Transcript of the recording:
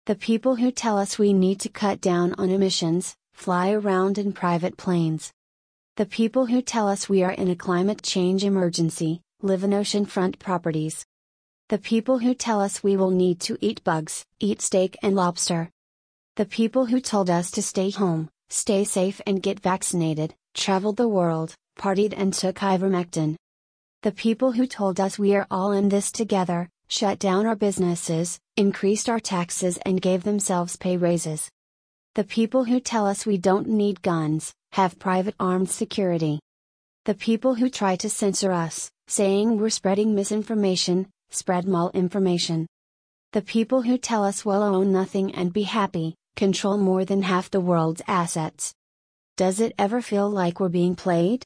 The people who tell us we need to cut down on emissions, fly around in private planes. The people who tell us we are in a climate change emergency, live in oceanfront properties. The people who tell us we will need to eat bugs, eat steak and lobster. The people who told us to stay home, stay safe and get vaccinated, traveled the world, partied and took ivermectin. The people who told us we are all in this together, shut down our businesses, increased our taxes and gave themselves pay raises. The people who tell us we don't need guns, have private armed security. The people who try to censor us, saying we're spreading misinformation, spread malinformation. The people who tell us we'll own nothing and be happy, control more than half the world's assets. Does it ever feel like we're being played?